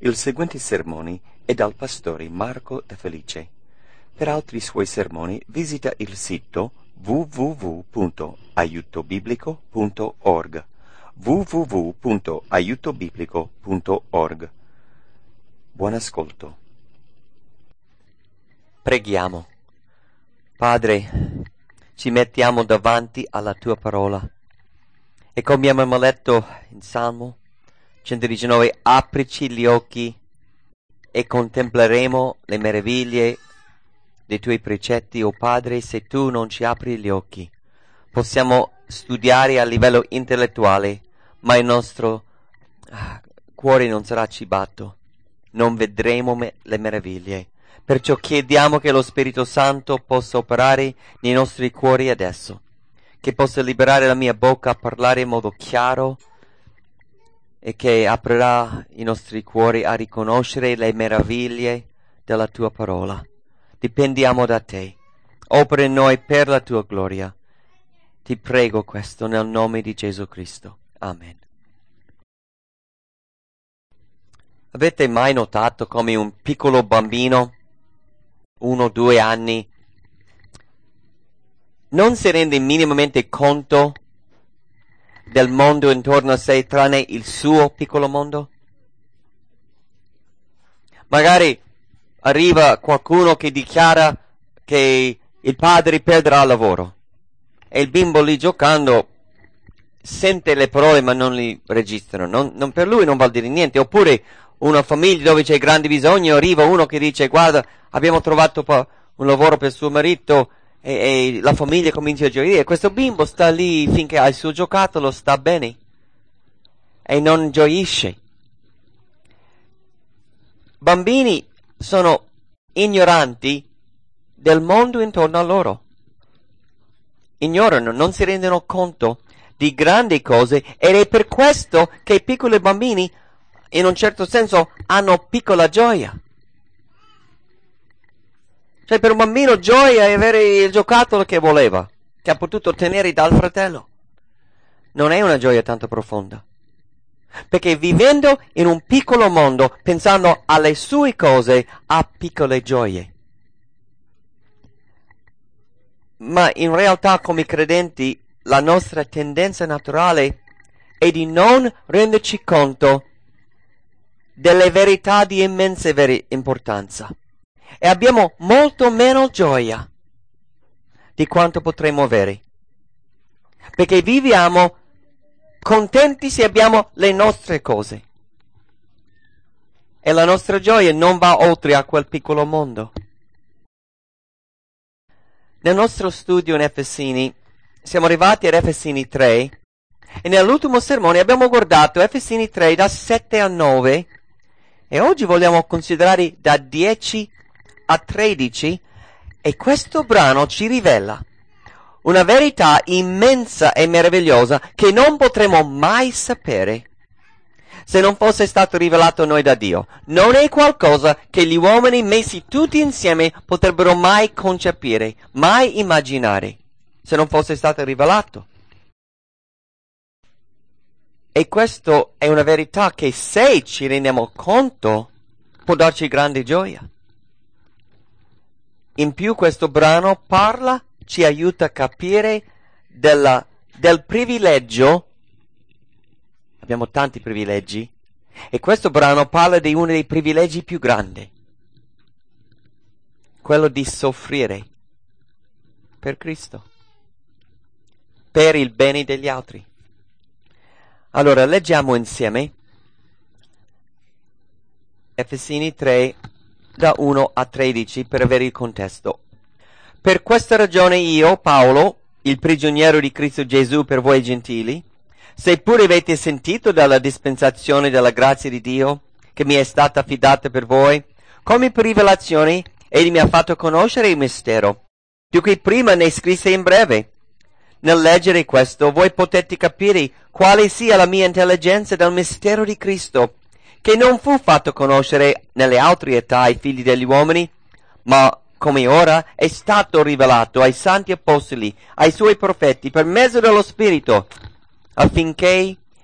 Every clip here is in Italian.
Il seguente sermone è dal pastore Marco Da Felice. Per altri suoi sermoni visita il sito www.aiutobiblico.org www.aiutobiblico.org. Buon ascolto. Preghiamo. Padre, ci mettiamo davanti alla tua parola e come abbiamo letto in Salmo 119, aprici gli occhi e contempleremo le meraviglie dei tuoi precetti. O Padre, se tu non ci apri gli occhi, possiamo studiare a livello intellettuale, ma il nostro cuore non sarà cibato, non vedremo le meraviglie. Perciò chiediamo che lo Spirito Santo possa operare nei nostri cuori adesso, che possa liberare la mia bocca a parlare in modo chiaro e che aprirà i nostri cuori a riconoscere le meraviglie della tua parola. Dipendiamo da te. Opera in noi per la tua gloria. Ti prego questo nel nome di Gesù Cristo. Amen. Avete mai notato come un piccolo bambino, 1 o 2 anni, non si rende minimamente conto del mondo intorno a sé tranne il suo piccolo mondo? Magari arriva qualcuno che dichiara che il padre perderà il lavoro e il bimbo lì giocando sente le parole ma non li registrano, non per lui non vuol dire niente. Oppure una famiglia dove c'è grande bisogno, arriva uno che dice: guarda, abbiamo trovato un lavoro per suo marito, e la famiglia comincia a gioire. Questo bimbo sta lì finché ha il suo giocattolo, sta bene e non gioisce. Bambini sono ignoranti del mondo intorno a loro, ignorano, non si rendono conto di grandi cose, ed è per questo che i piccoli bambini in un certo senso hanno piccola gioia. Cioè, per un bambino gioia è avere il giocattolo che voleva, che ha potuto ottenere dal fratello. Non è una gioia tanto profonda, perché vivendo in un piccolo mondo, pensando alle sue cose, ha piccole gioie. Ma in realtà, come credenti, la nostra tendenza naturale è di non renderci conto delle verità di immensa importanza. E abbiamo molto meno gioia di quanto potremmo avere, perché viviamo contenti se abbiamo le nostre cose e la nostra gioia non va oltre a quel piccolo mondo. Nel nostro studio in Efesini siamo arrivati ad Efesini 3 e nell'ultimo sermone abbiamo guardato Efesini 3 da 7 a 9 e oggi vogliamo considerare da 10 a 13, e questo brano ci rivela una verità immensa e meravigliosa che non potremo mai sapere se non fosse stato rivelato a noi da Dio. Non è qualcosa che gli uomini messi tutti insieme potrebbero mai concepire, mai immaginare, se non fosse stato rivelato. E questo è una verità che, se ci rendiamo conto, può darci grande gioia. In più, questo brano ci aiuta a capire del privilegio. Abbiamo tanti privilegi, e questo brano parla di uno dei privilegi più grandi, quello di soffrire per Cristo, per il bene degli altri. Allora, leggiamo insieme Efesini 3 da 1 a 13 per avere il contesto. Per questa ragione io, Paolo, il prigioniero di Cristo Gesù per voi gentili, seppure avete sentito della dispensazione della grazia di Dio che mi è stata affidata per voi, come per rivelazione egli mi ha fatto conoscere il mistero, di cui prima ne scrisse in breve. Nel leggere questo voi potete capire quale sia la mia intelligenza del mistero di Cristo, che non fu fatto conoscere nelle altre età ai figli degli uomini, ma come ora è stato rivelato ai santi apostoli, ai suoi profeti, per mezzo dello Spirito, affinché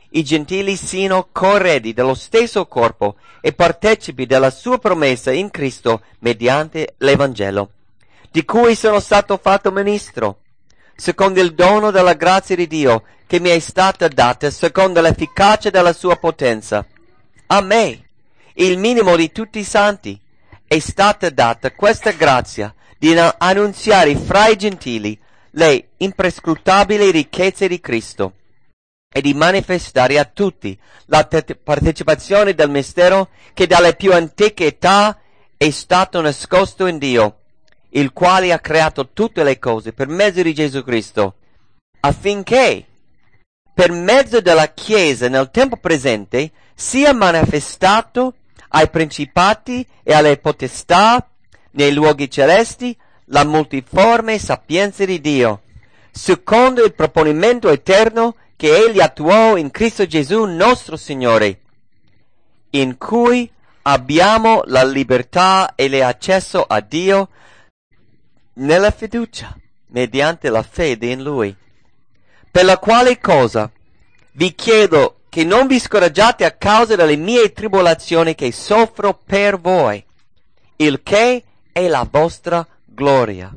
i gentili siano coeredi dello stesso corpo e partecipi della sua promessa in Cristo mediante l'Evangelo, di cui sono stato fatto ministro, secondo il dono della grazia di Dio che mi è stata data secondo l'efficacia della sua potenza. A me, il minimo di tutti i santi, è stata data questa grazia di annunziare fra i gentili le imprescrutabili ricchezze di Cristo e di manifestare a tutti la partecipazione del mistero che dalle più antiche età è stato nascosto in Dio, il quale ha creato tutte le cose per mezzo di Gesù Cristo, affinché per mezzo della Chiesa nel tempo presente sia manifestato ai principati e alle potestà nei luoghi celesti la multiforme sapienza di Dio, secondo il proponimento eterno che Egli attuò in Cristo Gesù nostro Signore, in cui abbiamo la libertà e l'accesso a Dio nella fiducia, mediante la fede in Lui. Per la quale cosa vi chiedo che non vi scoraggiate a causa delle mie tribolazioni che soffro per voi, il che è la vostra gloria.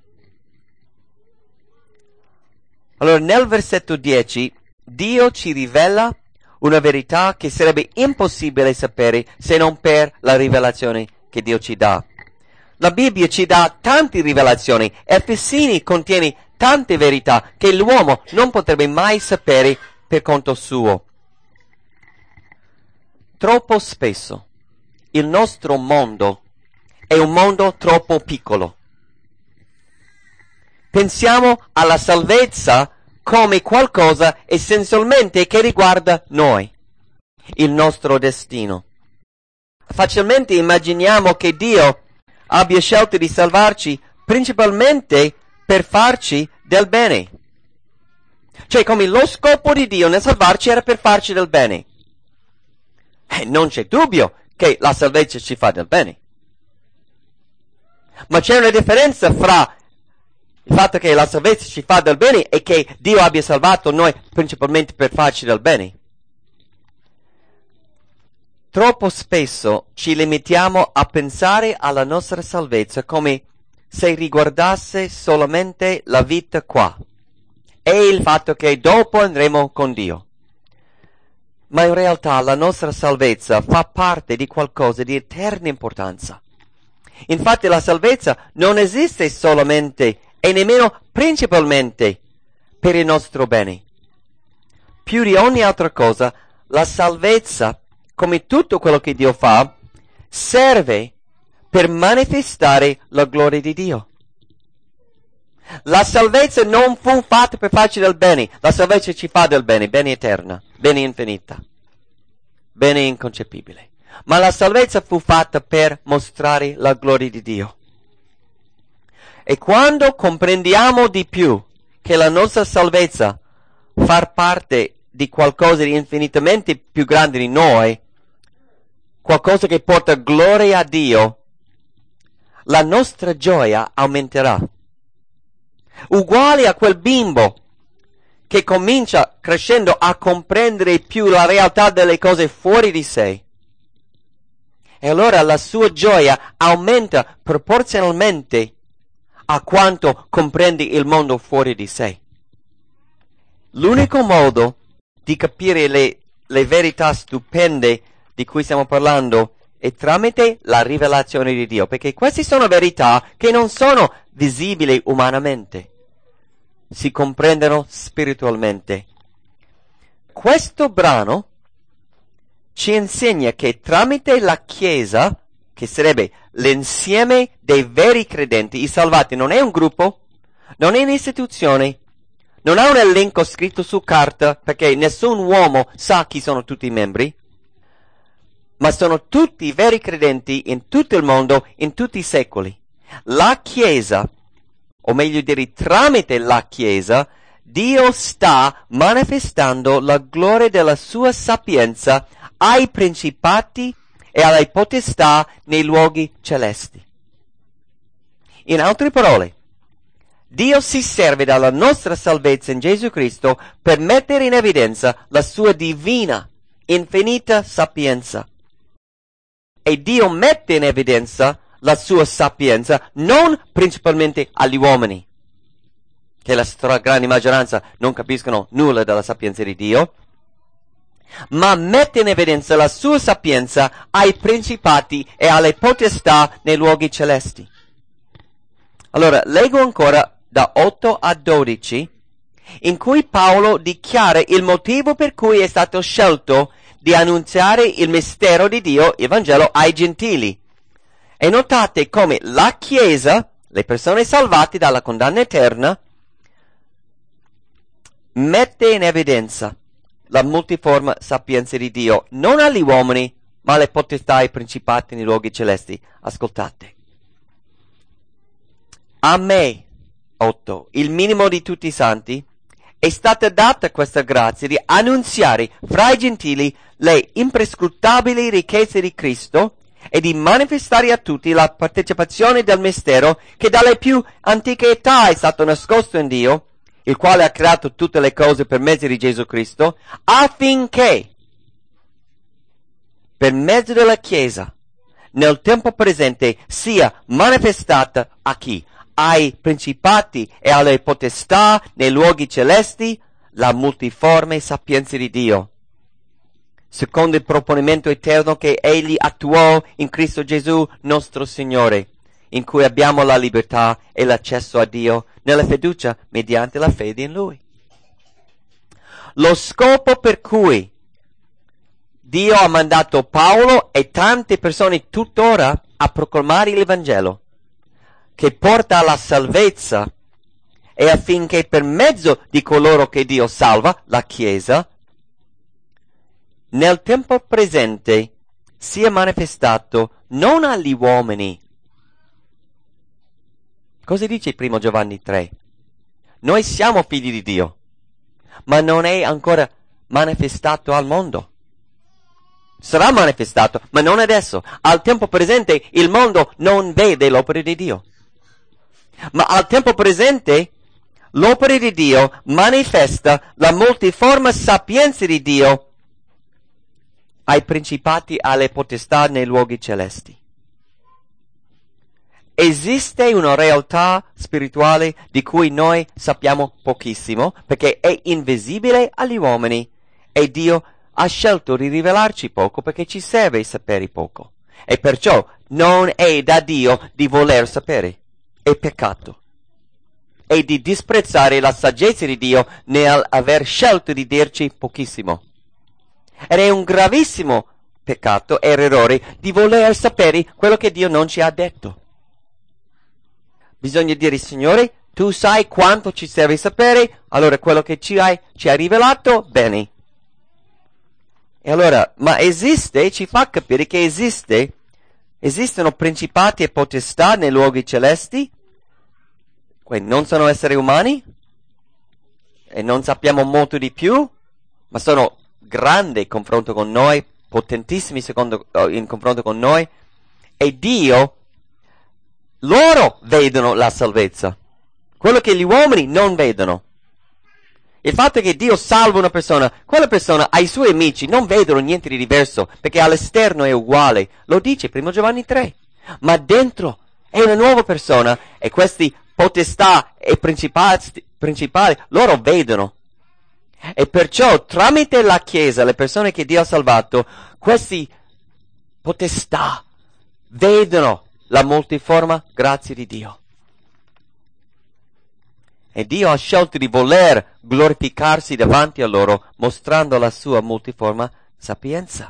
Allora, nel versetto 10, Dio ci rivela una verità che sarebbe impossibile sapere se non per la rivelazione che Dio ci dà. La Bibbia ci dà tante rivelazioni, Efesini contiene tante verità che l'uomo non potrebbe mai sapere per conto suo. Troppo spesso il nostro mondo è un mondo troppo piccolo. Pensiamo alla salvezza come qualcosa essenzialmente che riguarda noi, il nostro destino. Facilmente immaginiamo che Dio abbia scelto di salvarci principalmente per farci del bene. Cioè, come lo scopo di Dio nel salvarci era per farci del bene. Non c'è dubbio che la salvezza ci fa del bene. Ma c'è una differenza fra il fatto che la salvezza ci fa del bene e che Dio abbia salvato noi principalmente per farci del bene. Troppo spesso ci limitiamo a pensare alla nostra salvezza come se riguardasse solamente la vita qua e il fatto che dopo andremo con Dio. Ma in realtà la nostra salvezza fa parte di qualcosa di eterna importanza. Infatti la salvezza non esiste solamente e nemmeno principalmente per il nostro bene. Più di ogni altra cosa, la salvezza, come tutto quello che Dio fa, serve per manifestare la gloria di Dio. La salvezza non fu fatta per farci del bene, la salvezza ci fa del bene, bene eterna, bene infinita, bene inconcepibile. Ma la salvezza fu fatta per mostrare la gloria di Dio. E quando comprendiamo di più che la nostra salvezza fa parte di qualcosa di infinitamente più grande di noi, qualcosa che porta gloria a Dio, la nostra gioia aumenterà. Uguale a quel bimbo che comincia crescendo a comprendere più la realtà delle cose fuori di sé. E allora la sua gioia aumenta proporzionalmente a quanto comprende il mondo fuori di sé. L'unico modo di capire le verità stupende di cui stiamo parlando è tramite la rivelazione di Dio, perché queste sono verità che non sono visibili umanamente, si comprendono spiritualmente. Questo brano ci insegna che tramite la Chiesa, che sarebbe l'insieme dei veri credenti, i salvati, non è un gruppo, non è un'istituzione, non ha un elenco scritto su carta, perché nessun uomo sa chi sono tutti i membri, ma sono tutti i veri credenti in tutto il mondo, in tutti i secoli. La Chiesa, o meglio dire tramite la Chiesa, Dio sta manifestando la gloria della sua sapienza ai principati e alle potestà nei luoghi celesti. In altre parole, Dio si serve della nostra salvezza in Gesù Cristo per mettere in evidenza la sua divina, infinita sapienza. E Dio mette in evidenza la sua sapienza non principalmente agli uomini, che la stragrande maggioranza non capiscono nulla della sapienza di Dio, ma mette in evidenza la sua sapienza ai principati e alle potestà nei luoghi celesti. Allora, leggo ancora da 8 a 12, in cui Paolo dichiara il motivo per cui è stato scelto di annunziare il mistero di Dio, il Vangelo, ai gentili. E notate come la Chiesa, le persone salvate dalla condanna eterna, mette in evidenza la multiforme sapienza di Dio, non agli uomini, ma alle potestà e principati nei luoghi celesti. Ascoltate. A me, 8, il minimo di tutti i santi, è stata data questa grazia di annunziare fra i gentili le imprescrutabili ricchezze di Cristo e di manifestare a tutti la partecipazione del mistero che dalle più antiche età è stato nascosto in Dio, il quale ha creato tutte le cose per mezzo di Gesù Cristo, affinché, per mezzo della Chiesa, nel tempo presente sia manifestata a chi? Ai principati e alle potestà nei luoghi celesti la multiforme sapienza di Dio, secondo il proponimento eterno che Egli attuò in Cristo Gesù nostro Signore, in cui abbiamo la libertà e l'accesso a Dio nella fiducia mediante la fede in Lui. Lo scopo per cui Dio ha mandato Paolo e tante persone tuttora a proclamare il Vangelo, che porta alla salvezza, e affinché per mezzo di coloro che Dio salva, la Chiesa, nel tempo presente sia manifestato non agli uomini. Cosa dice 1 Giovanni 3? Noi siamo figli di Dio, ma non è ancora manifestato al mondo. Sarà manifestato, ma non adesso. Al tempo presente il mondo non vede l'opera di Dio. Ma al tempo presente l'opera di Dio manifesta la multiforme sapienza di Dio ai principati, alle potestà nei luoghi celesti. Esiste una realtà spirituale di cui noi sappiamo pochissimo, perché è invisibile agli uomini, e Dio ha scelto di rivelarci poco perché ci serve sapere poco. E perciò non è da Dio di voler sapere. È peccato. E di disprezzare la saggezza di Dio nel aver scelto di dirci pochissimo. Ed è un gravissimo peccato e errore di voler sapere quello che Dio non ci ha detto. Bisogna dire, Signore, tu sai quanto ci serve sapere, allora quello che ci hai rivelato, bene. E allora, ma esiste, ci fa capire che esistono principati e potestà nei luoghi celesti, quindi non sono esseri umani, e non sappiamo molto di più, ma sono grandi in confronto con noi, potentissimi in confronto con noi, e Dio, loro vedono la salvezza, quello che gli uomini non vedono. Il fatto che Dio salva una persona, quella persona ai suoi amici non vedono niente di diverso, perché all'esterno è uguale, lo dice 1 Giovanni 3, ma dentro è una nuova persona, e questi potestà e principali loro vedono. E perciò tramite la Chiesa, le persone che Dio ha salvato, questi potestà vedono la multiforme grazia di Dio. E Dio ha scelto di voler glorificarsi davanti a loro, mostrando la sua multiforme sapienza.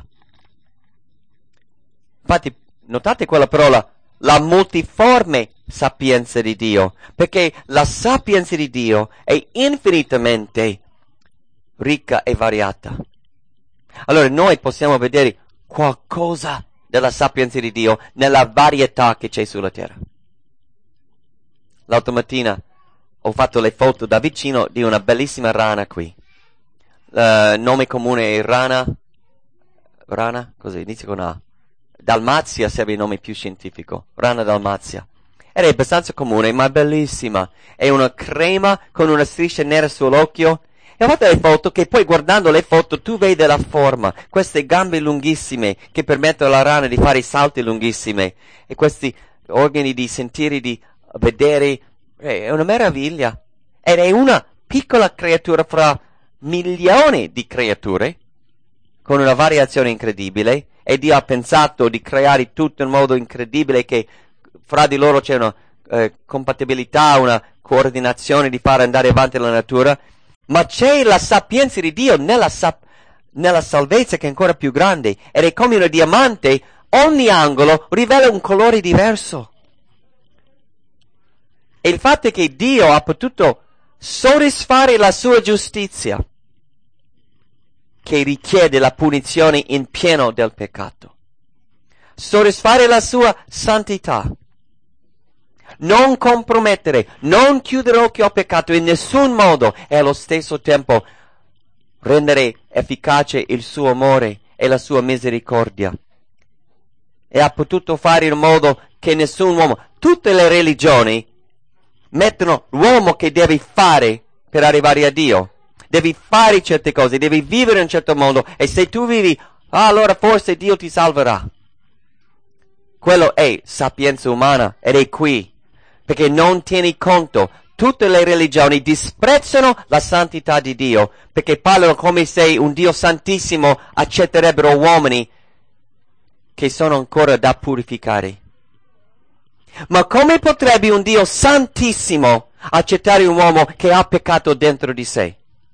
Infatti, notate quella parola, la multiforme sapienza di Dio, perché la sapienza di Dio è infinitamente ricca e variata. Allora noi possiamo vedere qualcosa della sapienza di Dio nella varietà che c'è sulla terra. L'altra mattina ho fatto le foto da vicino di una bellissima rana qui. Nome comune è rana, così, inizia con A. Dalmazia serve il nome più scientifico, rana dalmazia. Ed è abbastanza comune, ma bellissima. È una crema con una striscia nera sull'occhio. E a volte le foto, che poi guardando le foto tu vedi la forma, queste gambe lunghissime che permettono alla rana di fare i salti lunghissimi, e questi organi di sentire, di vedere, è una meraviglia. Ed è una piccola creatura fra milioni di creature, con una variazione incredibile, e Dio ha pensato di creare tutto in modo incredibile che fra di loro c'è una compatibilità, una coordinazione di fare andare avanti la natura, ma c'è la sapienza di Dio nella salvezza che è ancora più grande, ed è come un diamante, ogni angolo rivela un colore diverso. E il fatto è che Dio ha potuto soddisfare la sua giustizia, che richiede la punizione in pieno del peccato, soddisfare la sua santità, non compromettere, non chiudere occhio al peccato in nessun modo, e allo stesso tempo rendere efficace il suo amore e la sua misericordia. E ha potuto fare in modo che nessun uomo, tutte le religioni mettono l'uomo che deve fare per arrivare a Dio. Devi fare certe cose, devi vivere in un certo modo, e se tu vivi, allora forse Dio ti salverà. Quello è sapienza umana, ed è qui, perché non tieni conto. Tutte le religioni disprezzano la santità di Dio, perché parlano come se un Dio santissimo accetterebbero uomini che sono ancora da purificare. Ma come potrebbe un Dio santissimo accettare un uomo che ha peccato dentro di sé?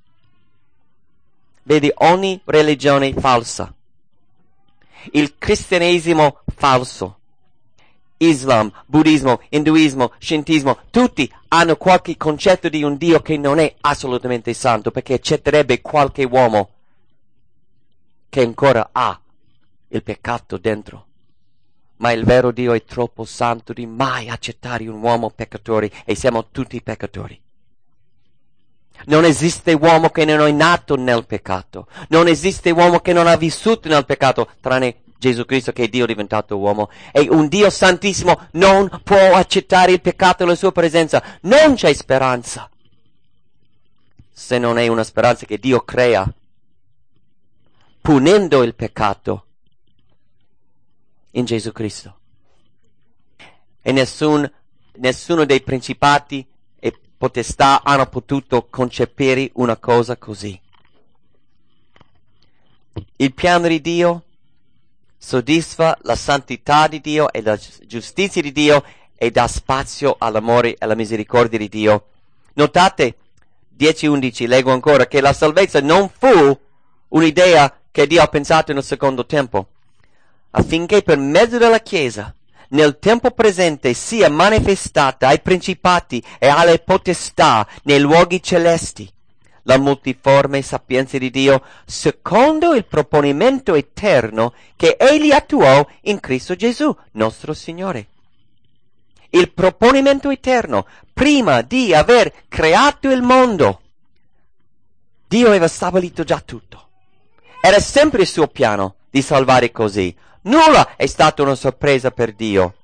Vedi, ogni religione falsa, il cristianesimo falso, Islam, buddismo, induismo, scientismo, tutti hanno qualche concetto di un Dio che non è assolutamente santo, perché accetterebbe qualche uomo che ancora ha il peccato dentro. Ma il vero Dio è troppo santo di mai accettare un uomo peccatore, e siamo tutti peccatori. Non esiste uomo che non è nato nel peccato. Non esiste uomo che non ha vissuto nel peccato, tranne Gesù Cristo che è Dio diventato uomo. E un Dio santissimo non può accettare il peccato nella sua presenza. Non c'è speranza, se non è una speranza che Dio crea, punendo il peccato in Gesù Cristo. E nessuno dei principati e potestà hanno potuto concepire una cosa così. Il piano di Dio soddisfa la santità di Dio e la giustizia di Dio, e dà spazio all'amore e alla misericordia di Dio. Notate 10:11, leggo ancora, che la salvezza non fu un'idea che Dio ha pensato in un secondo tempo, affinché per mezzo della Chiesa nel tempo presente sia manifestata ai principati e alle potestà nei luoghi celesti la multiforme sapienza di Dio, secondo il proponimento eterno che Egli attuò in Cristo Gesù, nostro Signore. Il proponimento eterno, prima di aver creato il mondo, Dio aveva stabilito già tutto. Era sempre il suo piano di salvare così. Nulla è stata una sorpresa per Dio.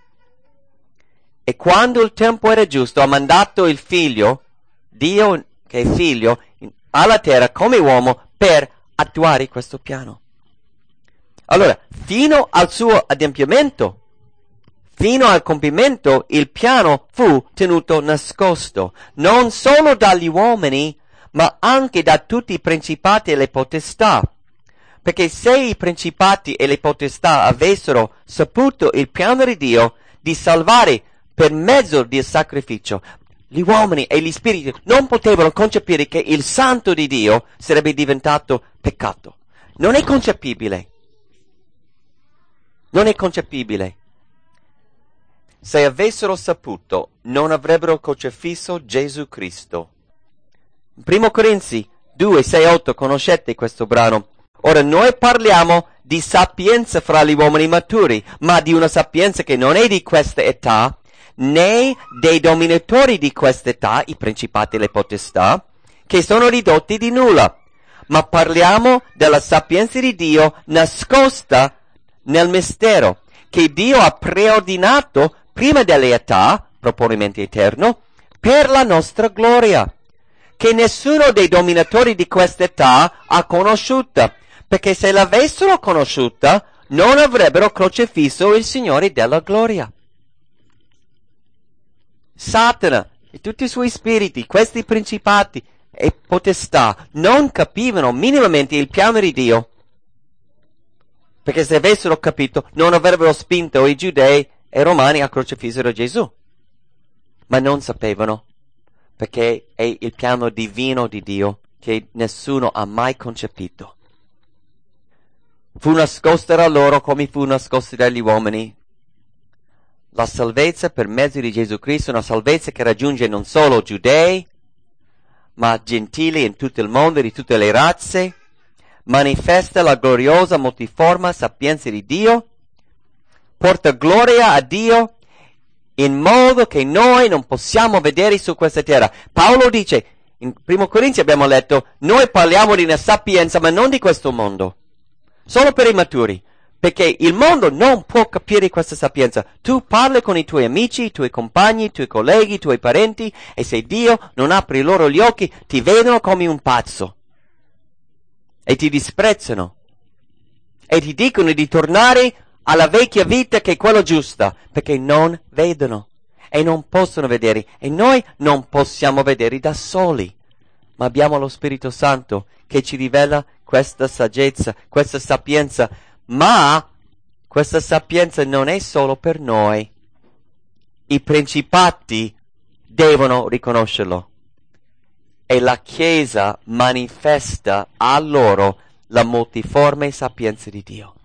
E quando il tempo era giusto, ha mandato il figlio, Dio che è figlio, alla terra come uomo per attuare questo piano. Allora, fino al suo adempimento, fino al compimento, il piano fu tenuto nascosto, non solo dagli uomini, ma anche da tutti i principati e le potestà. Perché se i principati e le potestà avessero saputo il piano di Dio di salvare per mezzo del sacrificio, gli uomini e gli spiriti non potevano concepire che il santo di Dio sarebbe diventato peccato. Non è concepibile. Non è concepibile. Se avessero saputo, non avrebbero crocifisso Gesù Cristo. 1 Corinzi 2:6-8, conoscete questo brano. Ora noi parliamo di sapienza fra gli uomini maturi, ma di una sapienza che non è di questa età, né dei dominatori di questa età, i principati e le potestà, che sono ridotti di nulla, ma parliamo della sapienza di Dio nascosta nel mistero, che Dio ha preordinato prima delle età, proponimento eterno, per la nostra gloria, che nessuno dei dominatori di quest'età ha conosciuta, perché se l'avessero conosciuta, non avrebbero crocifisso il Signore della gloria. Satana e tutti i suoi spiriti, questi principati e potestà, non capivano minimamente il piano di Dio, perché se avessero capito non avrebbero spinto i giudei e i romani a crocifiggere Gesù. Ma non sapevano, perché è il piano divino di Dio che nessuno ha mai concepito. Fu nascosta da loro come fu nascosta dagli uomini. La salvezza per mezzo di Gesù Cristo è una salvezza che raggiunge non solo giudei, ma gentili in tutto il mondo, di tutte le razze, manifesta la gloriosa multiforme sapienza di Dio, porta gloria a Dio in modo che noi non possiamo vedere su questa terra. Paolo dice, in 1 Corinzi abbiamo letto, noi parliamo di una sapienza ma non di questo mondo, solo per i maturi, perché il mondo non può capire questa sapienza. Tu parli con i tuoi amici, i tuoi compagni, i tuoi colleghi, i tuoi parenti, e se Dio non apre loro gli occhi, ti vedono come un pazzo e ti disprezzano e ti dicono di tornare alla vecchia vita che è quella giusta, perché non vedono e non possono vedere, e noi non possiamo vedere da soli, ma abbiamo lo Spirito Santo che ci rivela questa saggezza, questa sapienza, ma questa sapienza non è solo per noi. I principati devono riconoscerlo e la Chiesa manifesta a loro la multiforme sapienza di Dio.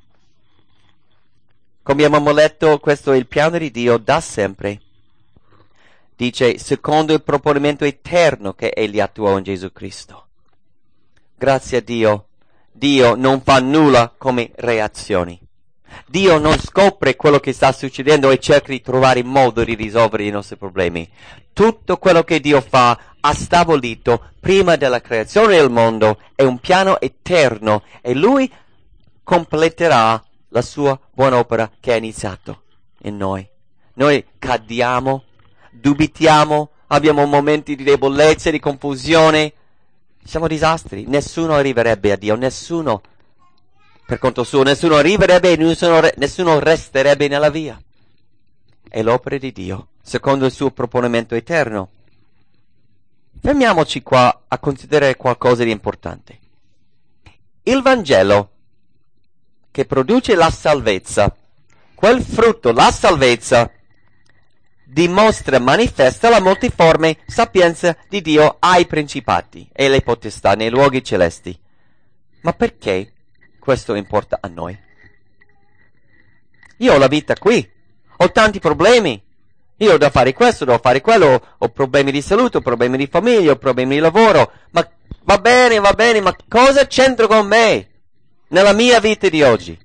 Come abbiamo letto, questo è il piano di Dio da sempre. Dice, secondo il proponimento eterno che Egli attuò in Gesù Cristo. Grazie a Dio, Dio non fa nulla come reazioni. Dio non scopre quello che sta succedendo e cerca di trovare il modo di risolvere i nostri problemi. Tutto quello che Dio fa ha stabilito prima della creazione del mondo, è un piano eterno e Lui completerà la sua buona opera che ha iniziato in noi. Noi cadiamo, dubitiamo, abbiamo momenti di debolezza, di confusione, siamo disastri. Nessuno arriverebbe a Dio, nessuno per conto suo, nessuno arriverebbe e nessuno resterebbe nella via. È l'opera di Dio, secondo il suo proponimento eterno. Fermiamoci qua a considerare qualcosa di importante. Il Vangelo che produce la salvezza, quel frutto, la salvezza, dimostra, manifesta la multiforme sapienza di Dio ai principati e alle potestà nei luoghi celesti. Ma perché questo importa a noi? Io ho la vita qui, ho tanti problemi, io ho da fare questo, devo fare quello, ho problemi di salute, ho problemi di famiglia, ho problemi di lavoro, ma va bene, ma cosa c'entro con me nella mia vita di oggi?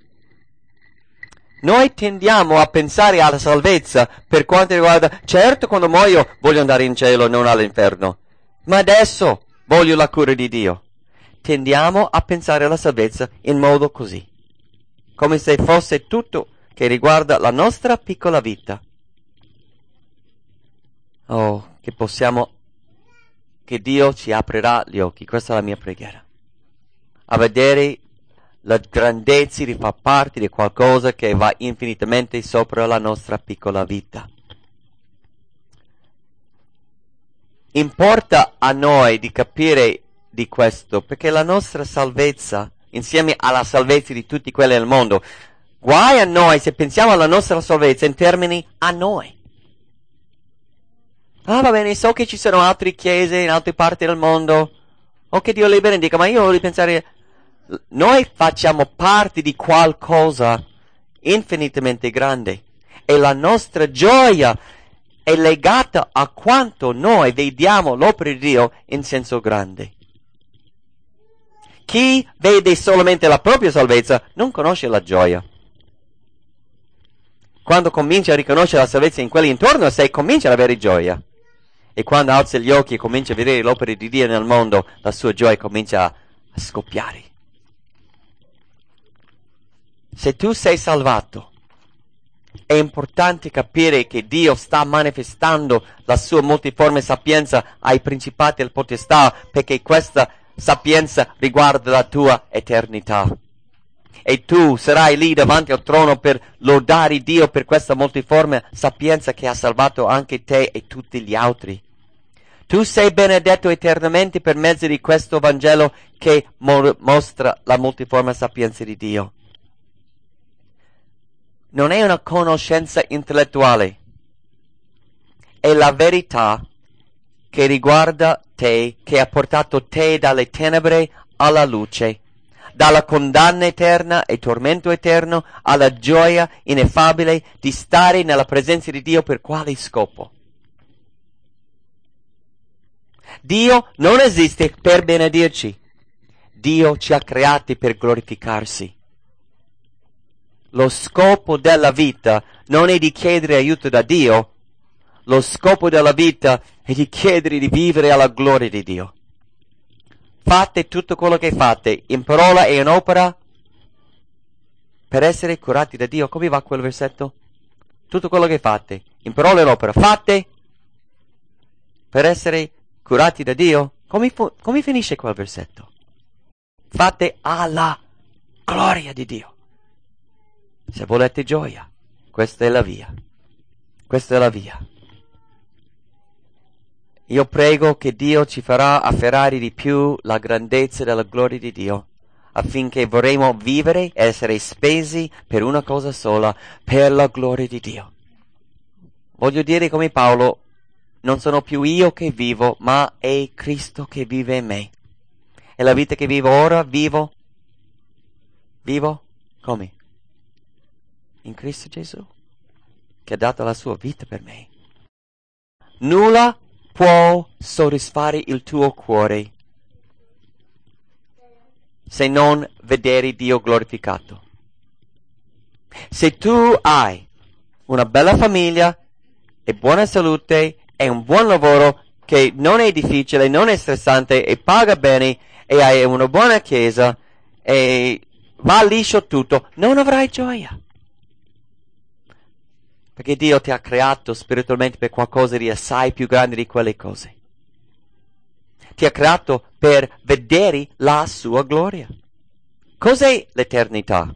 Noi tendiamo a pensare alla salvezza per quanto riguarda, certo quando muoio voglio andare in cielo, non all'inferno, ma adesso voglio la cura di Dio. Tendiamo a pensare alla salvezza in modo così, come se fosse tutto che riguarda la nostra piccola vita. Oh, che Dio ci aprirà gli occhi, questa è la mia preghiera, a vedere la grandezza di far parte di qualcosa che va infinitamente sopra la nostra piccola vita. Importa a noi di capire di questo, perché la nostra salvezza, insieme alla salvezza di tutti quelli del mondo, guai a noi se pensiamo alla nostra salvezza in termini a noi. Ah, va bene, so che ci sono altre chiese in altre parti del mondo, o che Dio li benedica, ma io voglio pensare, noi facciamo parte di qualcosa infinitamente grande e la nostra gioia è legata a quanto noi vediamo l'opera di Dio in senso grande. Chi vede solamente la propria salvezza non conosce la gioia. Quando comincia a riconoscere la salvezza in quelli intorno a sé, comincia ad avere gioia. E quando alza gli occhi e comincia a vedere l'opera di Dio nel mondo, la sua gioia comincia a scoppiare. Se tu sei salvato È importante capire che Dio sta manifestando la sua multiforme sapienza ai principati e alle potestà, perché questa sapienza riguarda la tua eternità. E tu sarai lì davanti al trono per lodare Dio per questa multiforme sapienza che ha salvato anche te e tutti gli altri. Tu sei benedetto eternamente per mezzo di questo Vangelo che mostra la multiforme sapienza di Dio. Non è una conoscenza intellettuale, è la verità che riguarda te, che ha portato te dalle tenebre alla luce, dalla condanna eterna e tormento eterno alla gioia ineffabile di stare nella presenza di Dio. Per quale scopo? Dio non esiste per benedirci. Dio ci ha creati per glorificarsi. Lo scopo della vita non è di chiedere aiuto da Dio. Lo scopo della vita è di chiedere di vivere alla gloria di Dio. Fate tutto quello che fate, in parola e in opera, per essere curati da Dio. Come va quel versetto? Tutto quello che fate, in parola e in opera, fate per essere curati da Dio. Come finisce quel versetto? Fate alla gloria di Dio. Se volete gioia, questa è la via. Questa è la via. Io prego che Dio ci farà afferrare di più la grandezza della gloria di Dio, affinché vorremo vivere e essere spesi per una cosa sola, per la gloria di Dio. Voglio dire come Paolo, non sono più io che vivo, ma è Cristo che vive in me. E la vita che vivo ora, vivo come? In Cristo Gesù, che ha dato la sua vita per me. Nulla può soddisfare il tuo cuore se non vedere Dio glorificato. Se tu hai una bella famiglia e buona salute e un buon lavoro che non è difficile, non è stressante e paga bene e hai una buona chiesa e va liscio tutto, non avrai gioia. Perché Dio ti ha creato spiritualmente per qualcosa di assai più grande di quelle cose. Ti ha creato per vedere la sua gloria. Cos'è l'eternità?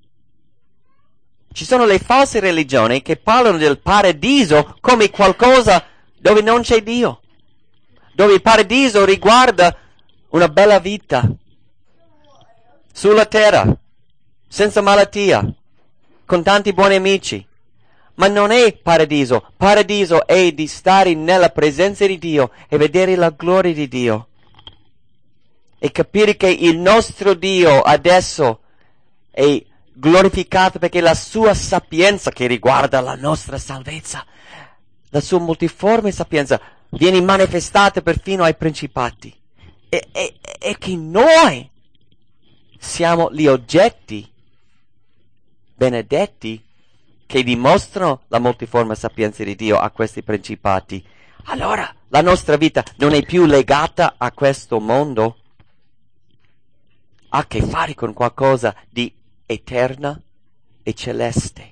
Ci sono le false religioni che parlano del paradiso come qualcosa dove non c'è Dio. Dove il paradiso riguarda una bella vita sulla terra, senza malattia, con tanti buoni amici. Ma non è paradiso. Paradiso è di stare nella presenza di Dio e vedere la gloria di Dio. E capire che il nostro Dio adesso è glorificato perché la sua sapienza che riguarda la nostra salvezza, la sua multiforme sapienza, viene manifestata perfino ai principati. E che noi siamo gli oggetti benedetti che dimostrano la multiforme sapienza di Dio a questi principati. Allora la nostra vita non è più legata a questo mondo, ha a che fare con qualcosa di eterna e celeste.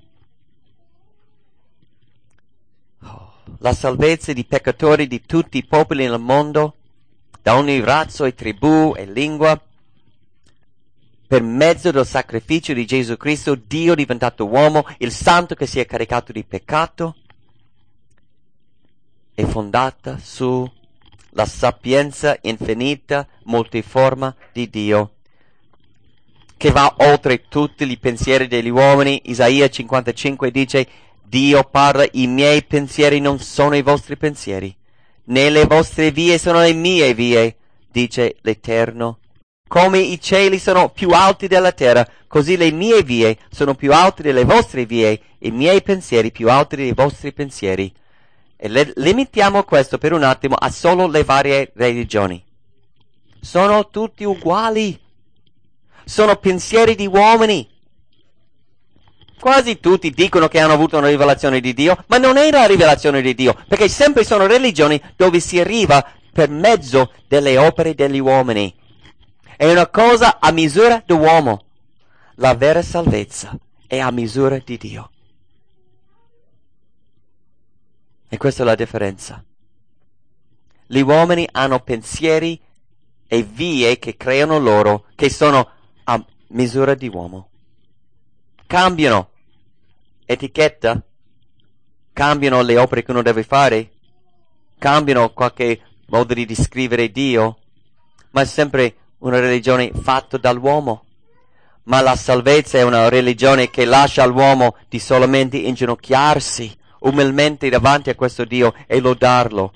La salvezza di peccatori di tutti i popoli nel mondo, da ogni razza e tribù e lingua, per mezzo del sacrificio di Gesù Cristo, Dio diventato uomo, il santo che si è caricato di peccato, è fondata sulla sapienza infinita, multiforme di Dio, che va oltre tutti i pensieri degli uomini. Isaia 55 dice: Dio parla, i miei pensieri non sono i vostri pensieri, né le vostre vie sono le mie vie, dice l'Eterno. Come i cieli sono più alti della terra, così le mie vie sono più alte delle vostre vie, i miei pensieri più alti dei vostri pensieri. E limitiamo questo per un attimo a solo le varie religioni. Sono tutti uguali. Sono pensieri di uomini. Quasi tutti dicono che hanno avuto una rivelazione di Dio, ma non è la rivelazione di Dio, perché sempre sono religioni dove si arriva per mezzo delle opere degli uomini. È una cosa a misura d'uomo. La vera salvezza è a misura di Dio. E questa è la differenza. Gli uomini hanno pensieri e vie che creano loro, che sono a misura di uomo. Cambiano etichetta, cambiano le opere che uno deve fare, cambiano qualche modo di descrivere Dio, ma è sempre una religione fatta dall'uomo. Ma la salvezza è una religione che lascia all'uomo di solamente inginocchiarsi umilmente davanti a questo Dio e lodarlo.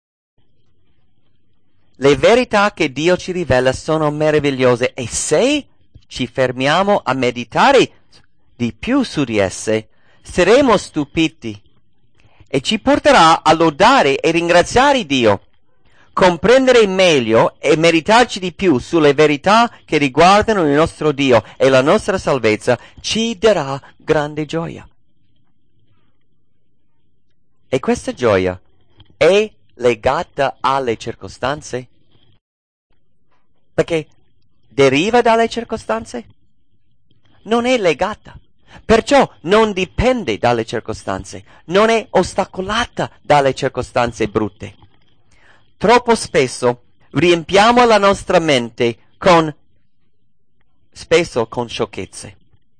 Le verità che Dio ci rivela sono meravigliose e se ci fermiamo a meditare di più su di esse, saremo stupiti e ci porterà a lodare e ringraziare Dio. Comprendere meglio e meditarci di più sulle verità che riguardano il nostro Dio e la nostra salvezza ci darà grande gioia. E questa gioia è legata alle circostanze? Perché deriva dalle circostanze? Non è legata. Perciò non dipende dalle circostanze, non è ostacolata dalle circostanze brutte. Troppo spesso riempiamo la nostra mente spesso con sciocchezze.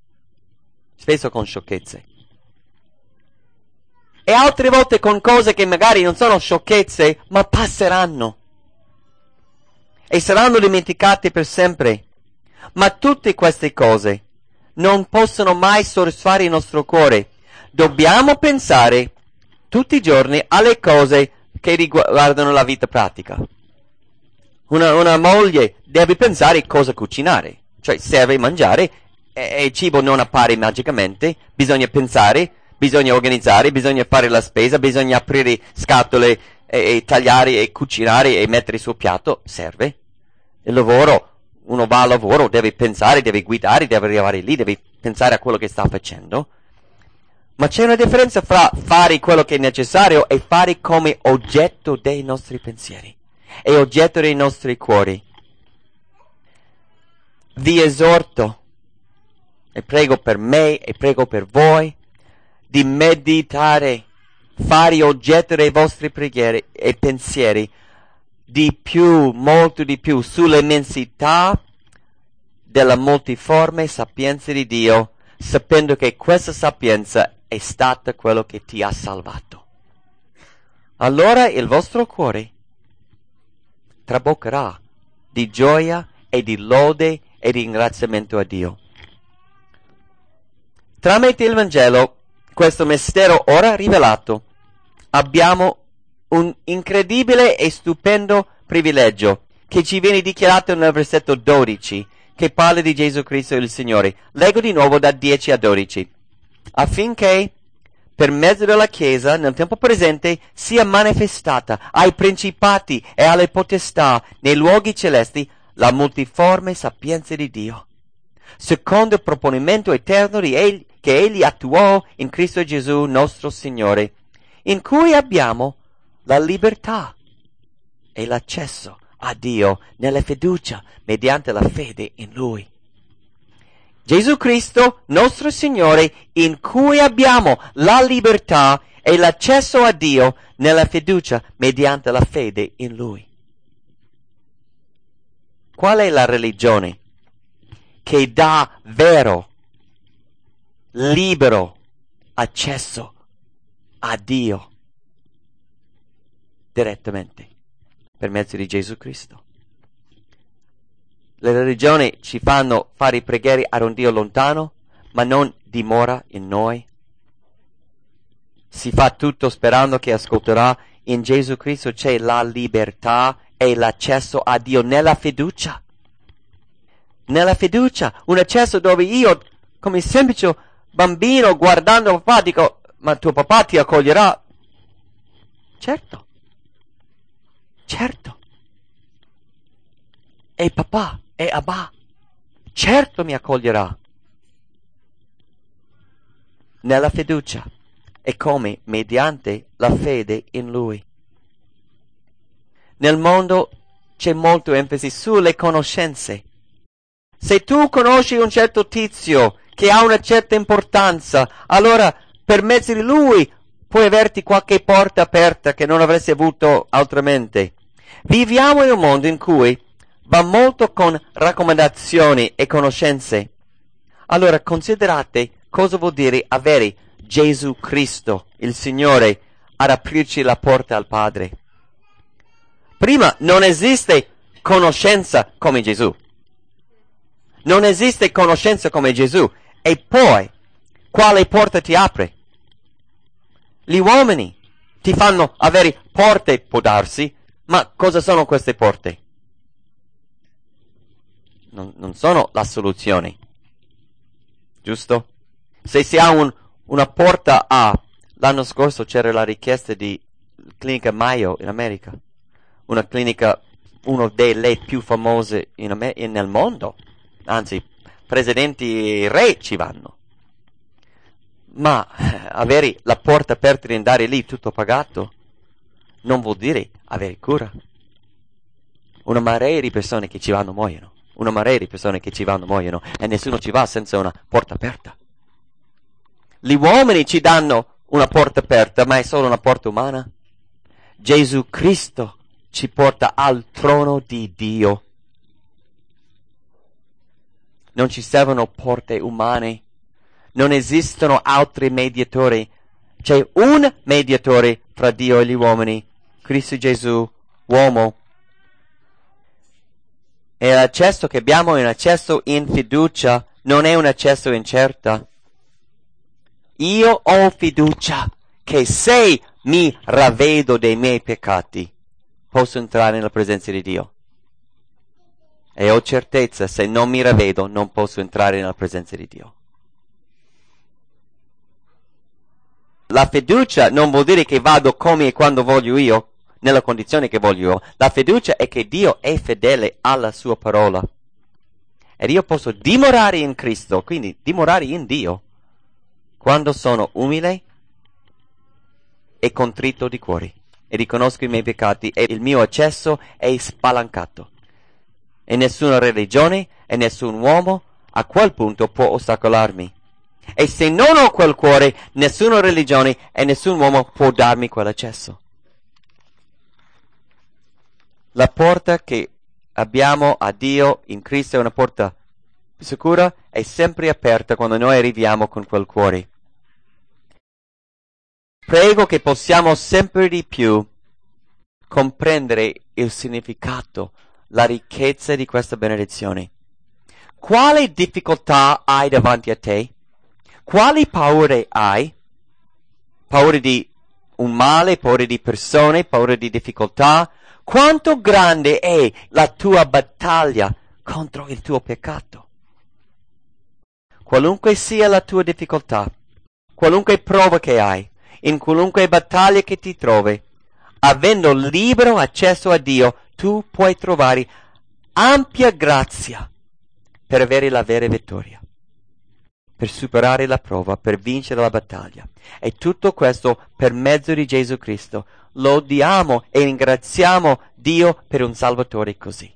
E altre volte con cose che magari non sono sciocchezze, ma passeranno. E saranno dimenticate per sempre. Ma tutte queste cose non possono mai soddisfare il nostro cuore. Dobbiamo pensare tutti i giorni alle cose che riguardano la vita pratica. Una moglie deve pensare cosa cucinare, cioè serve mangiare e il cibo non appare magicamente, bisogna pensare, bisogna organizzare, bisogna fare la spesa, bisogna aprire scatole e tagliare e cucinare e mettere sul piatto, serve. Il lavoro, uno va al lavoro, deve pensare, deve guidare, deve arrivare lì, deve pensare a quello che sta facendo. Ma c'è una differenza fra fare quello che è necessario e fare come oggetto dei nostri pensieri e oggetto dei nostri cuori. Vi esorto, e prego per me e prego per voi, di meditare, fare oggetto dei vostri preghiere e pensieri di più, molto di più, sull'immensità della multiforme sapienza di Dio, sapendo che questa sapienza è stata quello che ti ha salvato. Allora il vostro cuore traboccherà di gioia e di lode e di ringraziamento a Dio. Tramite il Vangelo, questo mistero ora rivelato, abbiamo un incredibile e stupendo privilegio che ci viene dichiarato nel versetto 12, che parla di Gesù Cristo il Signore. Leggo di nuovo da 10 a 12. Affinché per mezzo della Chiesa nel tempo presente sia manifestata ai principati e alle potestà nei luoghi celesti la multiforme sapienza di Dio, secondo il proponimento eterno che Egli attuò in Cristo Gesù nostro Signore, in cui abbiamo la libertà e l'accesso a Dio nella fiducia mediante la fede in Lui. Gesù Cristo, nostro Signore, in cui abbiamo la libertà e l'accesso a Dio nella fiducia mediante la fede in Lui. Qual è la religione che dà vero, libero accesso a Dio direttamente per mezzo di Gesù Cristo? Le religioni ci fanno fare preghiere ad un Dio lontano, ma non dimora in noi. Si fa tutto sperando che ascolterà. In Gesù Cristo c'è la libertà e l'accesso a Dio nella fiducia. Nella fiducia, un accesso dove io, come semplice bambino, guardando papà, dico, ma tuo papà ti accoglierà? Certo. E papà e Abba, certo mi accoglierà. Nella fiducia e come mediante la fede in Lui. Nel mondo c'è molto enfasi sulle conoscenze. Se tu conosci un certo tizio che ha una certa importanza, allora per mezzo di lui puoi averti qualche porta aperta che non avresti avuto altrimenti. Viviamo in un mondo in cui va molto con raccomandazioni e conoscenze. Allora considerate cosa vuol dire avere Gesù Cristo, il Signore, ad aprirci la porta al Padre. Prima non esiste conoscenza come Gesù. Non esiste conoscenza come Gesù. E poi, quale porta ti apre? Gli uomini ti fanno avere porte, può darsi, ma cosa sono queste porte? Non sono la soluzione. Giusto? Se si ha una porta A, l'anno scorso c'era la richiesta di clinica Mayo in America, una clinica, una delle più famose nel mondo, anzi, presidenti e re ci vanno. Ma avere la porta aperta e andare lì tutto pagato non vuol dire avere cura. Una marea di persone che ci vanno muoiono. Una marea di persone che ci vanno muoiono e nessuno ci va senza una porta aperta. Gli uomini ci danno una porta aperta, ma è solo una porta umana. Gesù Cristo ci porta al trono di Dio. Non ci servono porte umane. Non esistono altri mediatori. C'è un mediatore fra Dio e gli uomini, Cristo Gesù, uomo. E l'accesso che abbiamo è un accesso in fiducia, non è un accesso incerta. Io ho fiducia che se mi ravvedo dei miei peccati, posso entrare nella presenza di Dio. E ho certezza, se non mi ravvedo, non posso entrare nella presenza di Dio. La fiducia non vuol dire che vado come e quando voglio io, nella condizione che voglio io. La fiducia è che Dio è fedele alla sua parola. Ed io posso dimorare in Cristo, quindi dimorare in Dio, quando sono umile e contrito di cuore. E riconosco i miei peccati e il mio accesso è spalancato. E nessuna religione e nessun uomo a quel punto può ostacolarmi. E se non ho quel cuore, nessuna religione e nessun uomo può darmi quell'accesso. La porta che abbiamo a Dio in Cristo è una porta sicura e sempre aperta quando noi arriviamo con quel cuore. Prego che possiamo sempre di più comprendere il significato, la ricchezza di questa benedizione. Quale difficoltà hai davanti a te? Quali paure hai? Paure di un male, paure di persone, paure di difficoltà? Quanto grande è la tua battaglia contro il tuo peccato? Qualunque sia la tua difficoltà, qualunque prova che hai, in qualunque battaglia che ti trovi, avendo libero accesso a Dio, tu puoi trovare ampia grazia per avere la vera vittoria, per superare la prova, per vincere la battaglia. E tutto questo per mezzo di Gesù Cristo. Lodiamo e ringraziamo Dio per un Salvatore così.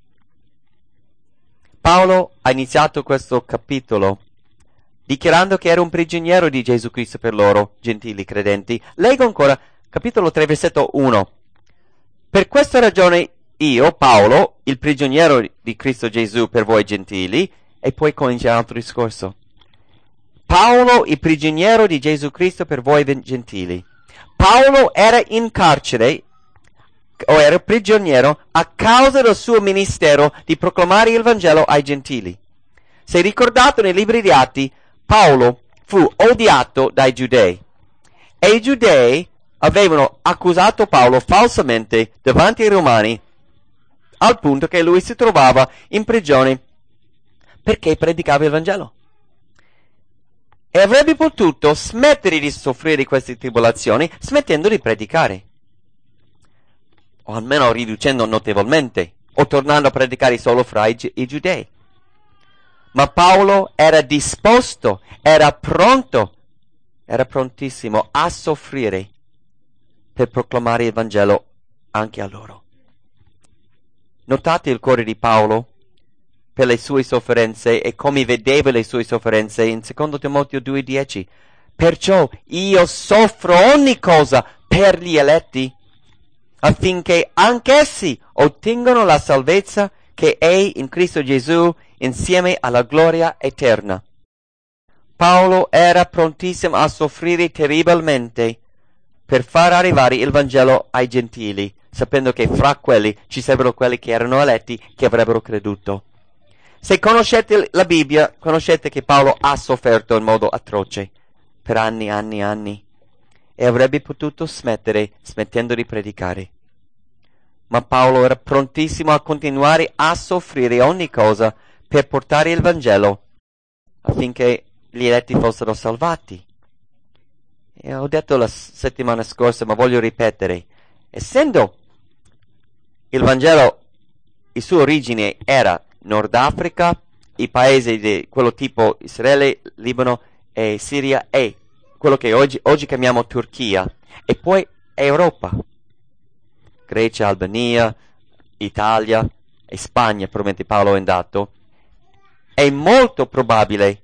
Paolo ha iniziato questo capitolo dichiarando che era un prigioniero di Gesù Cristo per loro, gentili credenti. Leggo ancora, capitolo 3, versetto 1. Per questa ragione io, Paolo, il prigioniero di Cristo Gesù per voi gentili, e poi comincia un altro discorso. Paolo, il prigioniero di Gesù Cristo per voi gentili. Paolo era in carcere, o era prigioniero, a causa del suo ministero di proclamare il Vangelo ai gentili. Se ricordate nei libri di Atti, Paolo fu odiato dai giudei. E i giudei avevano accusato Paolo falsamente davanti ai romani, al punto che lui si trovava in prigione perché predicava il Vangelo. E avrebbe potuto smettere di soffrire queste tribolazioni smettendo di predicare, o almeno riducendo notevolmente, o tornando a predicare solo fra i giudei. Ma Paolo era disposto, era pronto, era prontissimo a soffrire per proclamare il Vangelo anche a loro. Notate il cuore di Paolo per le sue sofferenze e come vedeva le sue sofferenze in 2 Timoteo 2,10. Perciò io soffro ogni cosa per gli eletti, affinché anch'essi ottengano la salvezza che è in Cristo Gesù insieme alla gloria eterna. Paolo era prontissimo a soffrire terribilmente per far arrivare il Vangelo ai gentili, sapendo che fra quelli ci sarebbero quelli che erano eletti che avrebbero creduto. Se conoscete la Bibbia, conoscete che Paolo ha sofferto in modo atroce per anni e avrebbe potuto smettendo di predicare. Ma Paolo era prontissimo a continuare a soffrire ogni cosa per portare il Vangelo affinché gli eletti fossero salvati. E ho detto la settimana scorsa, ma voglio ripetere, essendo il Vangelo, la sua origine era Nord Africa, i paesi di quello tipo Israele, Libano e Siria e quello che oggi chiamiamo Turchia, e poi Europa, Grecia, Albania, Italia e Spagna, probabilmente Paolo è andato. È molto probabile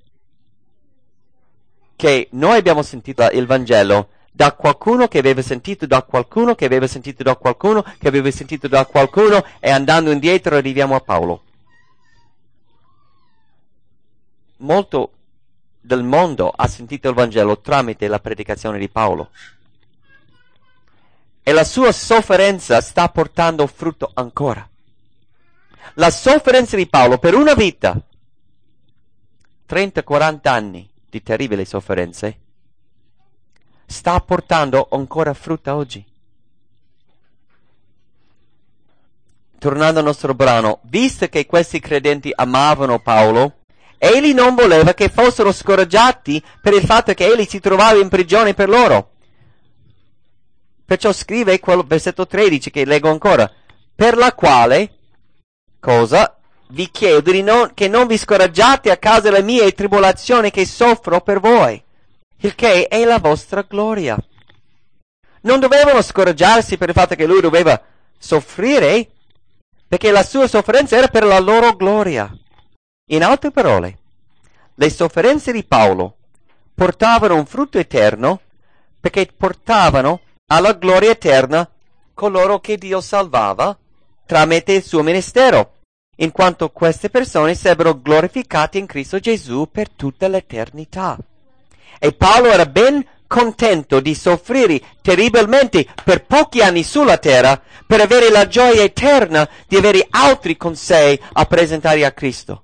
che noi abbiamo sentito il Vangelo da qualcuno che aveva sentito da qualcuno, che aveva sentito da qualcuno, che aveva sentito da qualcuno, e andando indietro arriviamo a Paolo. Molto del mondo ha sentito il Vangelo tramite la predicazione di Paolo. E la sua sofferenza sta portando frutto ancora. La sofferenza di Paolo per una vita, 30-40 anni di terribili sofferenze, sta portando ancora frutta oggi. Tornando al nostro brano, visto che questi credenti amavano Paolo, egli non voleva che fossero scoraggiati per il fatto che egli si trovava in prigione per loro. Perciò scrive quel versetto 13 che leggo ancora, per la quale cosa vi chiedo che non vi scoraggiate a causa delle mie tribolazioni che soffro per voi, il che è la vostra gloria. Non dovevano scoraggiarsi per il fatto che lui doveva soffrire, perché la sua sofferenza era per la loro gloria. In altre parole, le sofferenze di Paolo portavano un frutto eterno, perché portavano alla gloria eterna coloro che Dio salvava tramite il suo ministero, in quanto queste persone sarebbero glorificate in Cristo Gesù per tutta l'eternità. E Paolo era ben contento di soffrire terribilmente per pochi anni sulla terra per avere la gioia eterna di avere altri con sé a presentare a Cristo.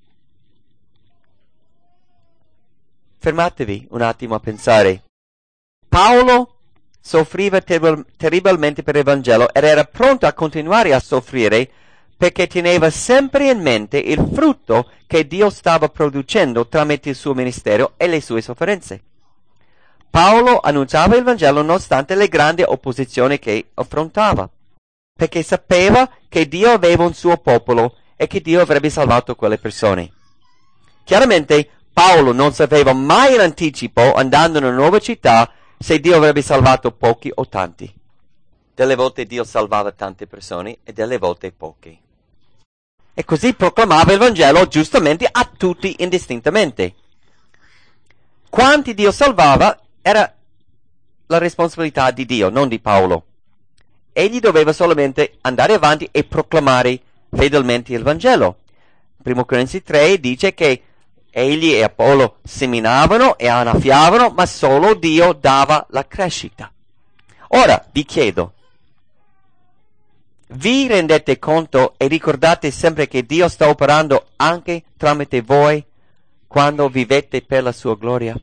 Fermatevi un attimo a pensare. Paolo soffriva terribilmente per il Vangelo ed era pronto a continuare a soffrire perché teneva sempre in mente il frutto che Dio stava producendo tramite il suo ministero e le sue sofferenze. Paolo annunciava il Vangelo nonostante le grandi opposizioni che affrontava, perché sapeva che Dio aveva un suo popolo e che Dio avrebbe salvato quelle persone. Chiaramente Paolo non sapeva mai in anticipo, andando in una nuova città, se Dio avrebbe salvato pochi o tanti. Delle volte Dio salvava tante persone e delle volte pochi. E così proclamava il Vangelo giustamente a tutti indistintamente. Quanti Dio salvava era la responsabilità di Dio, non di Paolo. Egli doveva solamente andare avanti e proclamare fedelmente il Vangelo. 1 Corinzi 3 dice che egli e Apollo seminavano e annaffiavano, ma solo Dio dava la crescita. Ora vi chiedo, vi rendete conto e ricordate sempre che Dio sta operando anche tramite voi quando vivete per la sua gloria?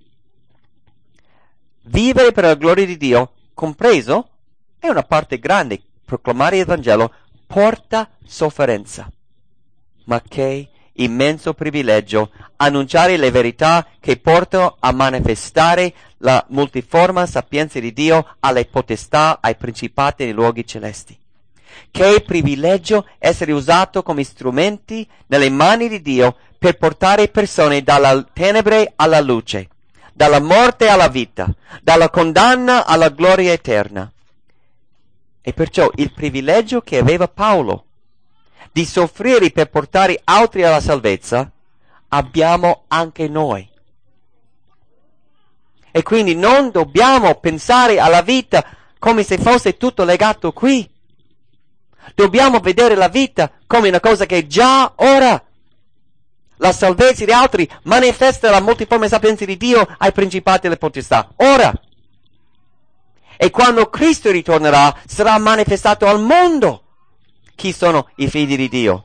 Vivere per la gloria di Dio, compreso, è una parte grande. Proclamare il Vangelo porta sofferenza. Ma che immenso privilegio annunciare le verità che portano a manifestare la multiforme sapienza di Dio alle potestà, ai principati nei luoghi celesti. Che privilegio essere usato come strumenti nelle mani di Dio per portare persone dalla tenebre alla luce, dalla morte alla vita, dalla condanna alla gloria eterna. E perciò il privilegio che aveva Paolo di soffrire per portare altri alla salvezza, abbiamo anche noi. E quindi non dobbiamo pensare alla vita come se fosse tutto legato qui. Dobbiamo vedere la vita come una cosa che è già ora. La salvezza di altri manifesta la multiforme sapienza di Dio ai principati e alle potestà. Ora. E quando Cristo ritornerà, sarà manifestato al mondo chi sono i figli di Dio.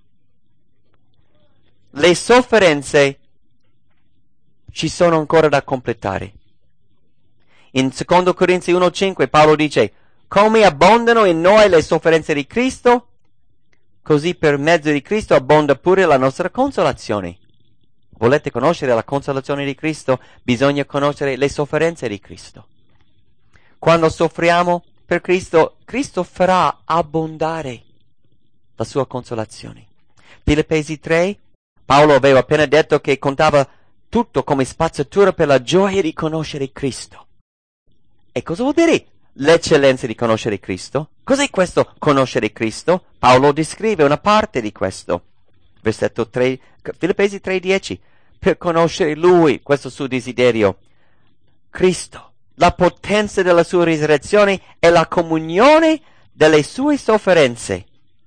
Le sofferenze ci sono ancora da completare. In 2 Corinzi 1,5 Paolo dice: come abbondano in noi le sofferenze di Cristo, così per mezzo di Cristo abbonda pure la nostra consolazione. Volete conoscere la consolazione di Cristo? Bisogna conoscere le sofferenze di Cristo. Quando soffriamo per Cristo, Cristo farà abbondare la sua consolazione. Filippesi 3, Paolo aveva appena detto che contava tutto come spazzatura per la gioia di conoscere Cristo. E cosa vuol dire l'eccellenza di conoscere Cristo? Cos'è questo conoscere Cristo? Paolo descrive una parte di questo. Versetto 3, Filippesi 3,10. Per conoscere Lui, questo suo desiderio, Cristo, la potenza della sua risurrezione e la comunione delle sue sofferenze.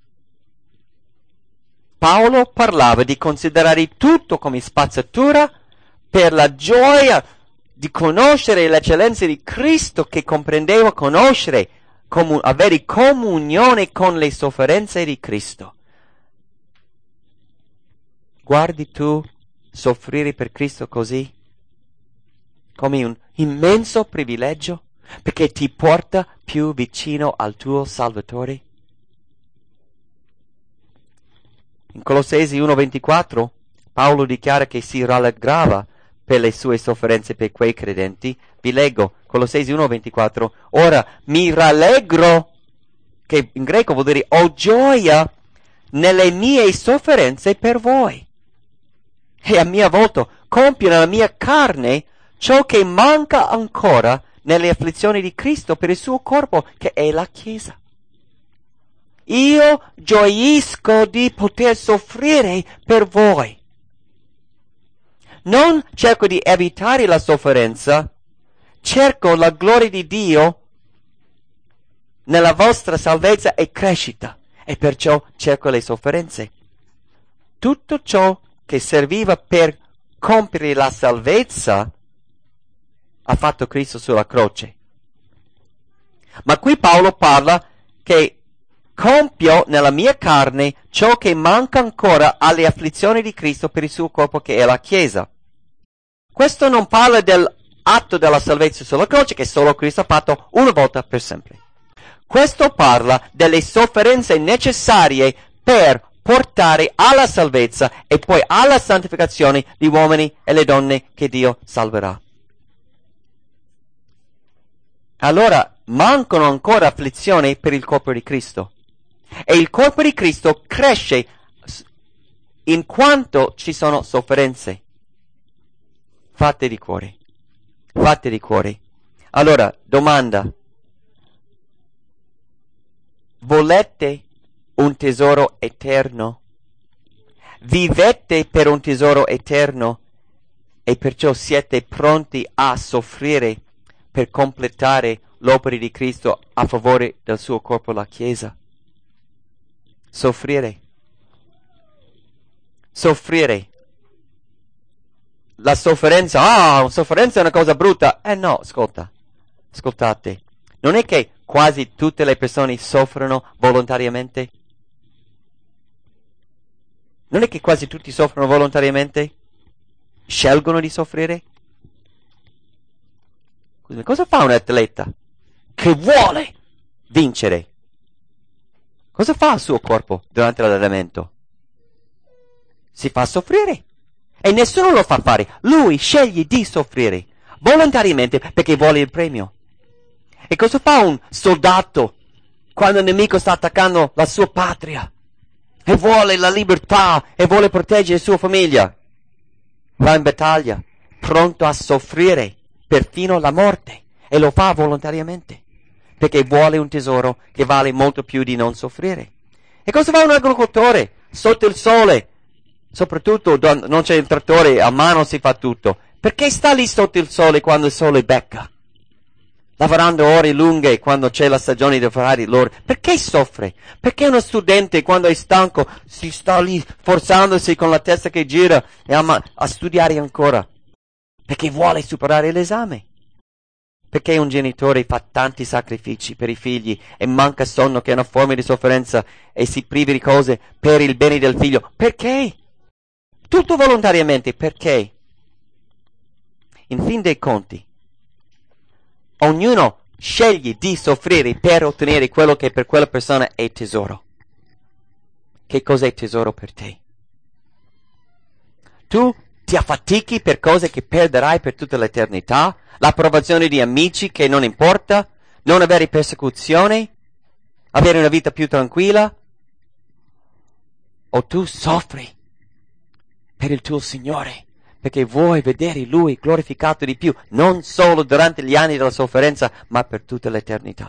Paolo parlava di considerare tutto come spazzatura per la gioia di conoscere l'eccellenza di Cristo, che comprendeva conoscere, avere comunione con le sofferenze di Cristo. Guardi tu soffrire per Cristo così, come un immenso privilegio, perché ti porta più vicino al tuo Salvatore? In Colossesi 1,24 Paolo dichiara che si rallegrava per le sue sofferenze per quei credenti. Vi leggo Colossesi 1,24. Ora mi rallegro, che in greco vuol dire ho gioia nelle mie sofferenze per voi, e a mia volta compio nella mia carne ciò che manca ancora nelle afflizioni di Cristo per il suo corpo, che è la Chiesa. Io gioisco di poter soffrire per voi. Non cerco di evitare la sofferenza, cerco la gloria di Dio nella vostra salvezza e crescita, e perciò cerco le sofferenze. Tutto ciò che serviva per compiere la salvezza ha fatto Cristo sulla croce. Ma qui Paolo parla che compio nella mia carne ciò che manca ancora alle afflizioni di Cristo per il suo corpo, che è la Chiesa. Questo non parla dell'atto della salvezza sulla croce, che solo Cristo ha fatto una volta per sempre. Questo parla delle sofferenze necessarie per portare alla salvezza e poi alla santificazione gli uomini e le donne che Dio salverà. Allora mancano ancora afflizioni per il corpo di Cristo, e il corpo di Cristo cresce in quanto ci sono sofferenze. Fate di cuore. Fate di cuore. Allora, domanda. Volete un tesoro eterno? Vivete per un tesoro eterno e perciò siete pronti a soffrire per completare l'opera di Cristo a favore del suo corpo, la Chiesa? Soffrire. Soffrire. La sofferenza, sofferenza è una cosa brutta. No, ascoltate. Non è che quasi tutte le persone soffrono volontariamente? Non è che quasi tutti soffrono volontariamente? Scelgono di soffrire? Cosa fa un atleta che vuole vincere? Cosa fa il suo corpo durante l'allenamento? Si fa soffrire. E nessuno lo fa fare. Lui sceglie di soffrire volontariamente perché vuole il premio. E cosa fa un soldato quando il nemico sta attaccando la sua patria e vuole la libertà e vuole proteggere la sua famiglia? Va in battaglia, pronto a soffrire perfino la morte, e lo fa volontariamente perché vuole un tesoro che vale molto più di non soffrire. E cosa fa un agricoltore sotto il sole? Soprattutto non c'è il trattore, a mano si fa tutto. Perché sta lì sotto il sole quando il sole becca? Lavorando ore lunghe quando c'è la stagione di fare l'ora. Perché soffre? Perché uno studente quando è stanco si sta lì forzandosi con la testa che gira e ama a studiare ancora? Perché vuole superare l'esame. Perché un genitore fa tanti sacrifici per i figli e manca sonno, che è una forma di sofferenza, e si priva di cose per il bene del figlio? Perché? Tutto volontariamente. Perché? In fin dei conti, ognuno sceglie di soffrire per ottenere quello che per quella persona è tesoro. Che cos'è tesoro per te? Tu ti affatichi per cose che perderai per tutta l'eternità, l'approvazione di amici che non importa, non avere persecuzione, avere una vita più tranquilla, o tu soffri per il tuo Signore, perché vuoi vedere Lui glorificato di più, non solo durante gli anni della sofferenza, ma per tutta l'eternità.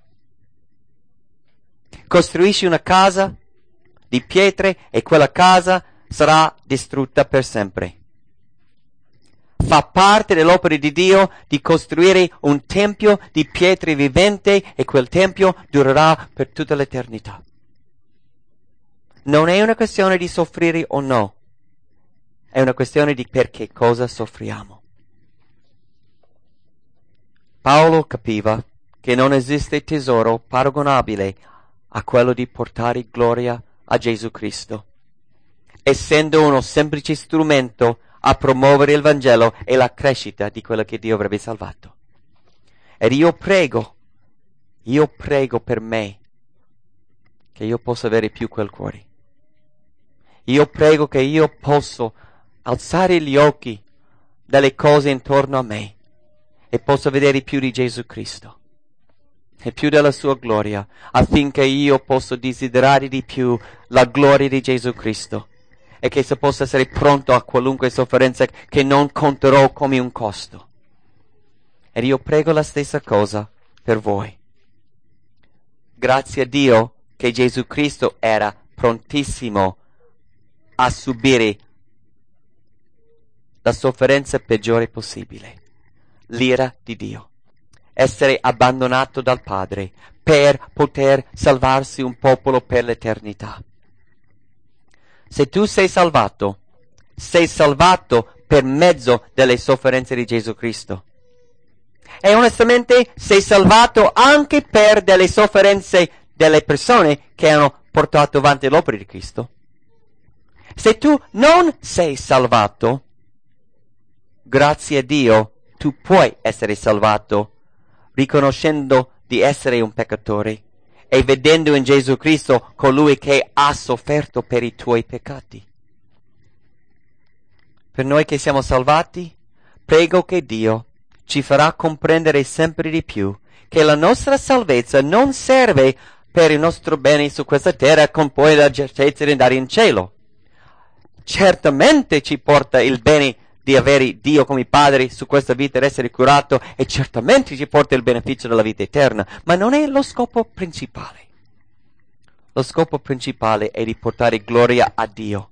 Costruisci una casa di pietre e quella casa sarà distrutta per sempre. Fa parte dell'opera di Dio di costruire un tempio di pietre vivente e quel tempio durerà per tutta l'eternità. Non è una questione di soffrire o no, è una questione di perché cosa soffriamo. Paolo capiva che non esiste tesoro paragonabile a quello di portare gloria a Gesù Cristo, essendo uno semplice strumento a promuovere il Vangelo e la crescita di quello che Dio avrebbe salvato. Ed io prego per me che io possa avere più quel cuore. Io prego che io possa alzare gli occhi dalle cose intorno a me e possa vedere più di Gesù Cristo e più della sua gloria, affinché io possa desiderare di più la gloria di Gesù Cristo e che si possa essere pronto a qualunque sofferenza che non conterò come un costo. Ed io prego la stessa cosa per voi. Grazie a Dio che Gesù Cristo era prontissimo a subire la sofferenza peggiore possibile, l'ira di Dio, essere abbandonato dal Padre per poter salvarsi un popolo per l'eternità. Se tu sei salvato per mezzo delle sofferenze di Gesù Cristo. E onestamente sei salvato anche per delle sofferenze delle persone che hanno portato avanti l'opera di Cristo. Se tu non sei salvato, grazie a Dio, tu puoi essere salvato riconoscendo di essere un peccatore e vedendo in Gesù Cristo colui che ha sofferto per i tuoi peccati. Per noi che siamo salvati, prego che Dio ci farà comprendere sempre di più che la nostra salvezza non serve per il nostro bene su questa terra con poi la certezza di andare in cielo. Certamente ci porta il bene di avere Dio come Padre su questa vita ed essere curato, e certamente ci porta il beneficio della vita eterna, ma non è lo scopo principale. Lo scopo principale è di portare gloria a Dio,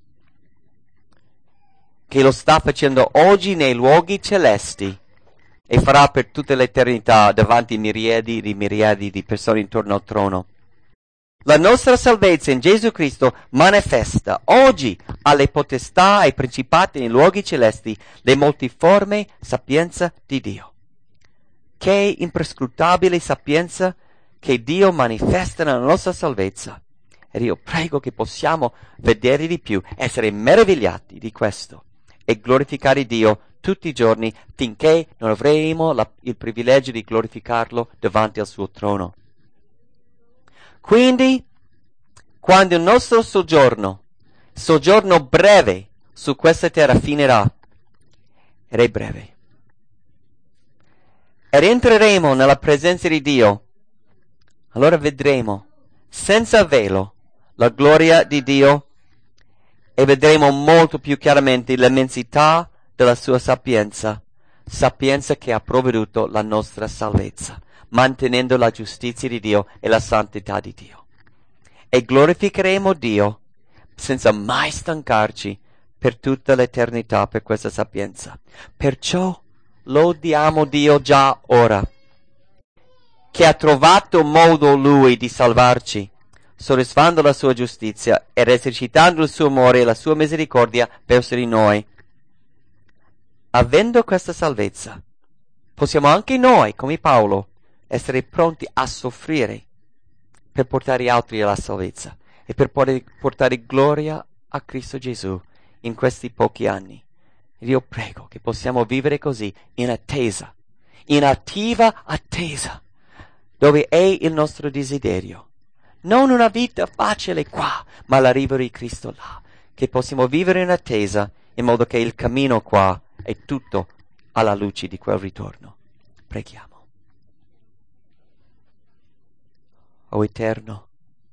che lo sta facendo oggi nei luoghi celesti e farà per tutta l'eternità davanti a miriadi di persone intorno al trono. La nostra salvezza in Gesù Cristo manifesta oggi alle potestà e principati nei luoghi celesti le multiforme sapienza di Dio. Che imprescrutabile sapienza che Dio manifesta nella nostra salvezza. Ed io prego che possiamo vedere di più, essere meravigliati di questo e glorificare Dio tutti i giorni finché non avremo il privilegio di glorificarlo davanti al suo trono. Quindi, quando il nostro soggiorno breve su questa terra finirà, ed è breve, ed entreremo nella presenza di Dio, allora vedremo senza velo la gloria di Dio e vedremo molto più chiaramente l'immensità della sua sapienza che ha provveduto la nostra salvezza, mantenendo la giustizia di Dio e la santità di Dio. E glorificheremo Dio senza mai stancarci per tutta l'eternità per questa sapienza. Perciò lodiamo Dio già ora, che ha trovato modo Lui di salvarci, soddisfando la sua giustizia ed esercitando il suo amore e la sua misericordia verso di noi. Avendo questa salvezza, possiamo anche noi, come Paolo, essere pronti a soffrire per portare altri alla salvezza e per portare gloria a Cristo Gesù in questi pochi anni. Ed io prego che possiamo vivere così, in attesa, in attiva attesa, dove è il nostro desiderio. Non una vita facile qua, ma l'arrivo di Cristo là. Che possiamo vivere in attesa, in modo che il cammino qua è tutto alla luce di quel ritorno. Preghiamo. O Eterno,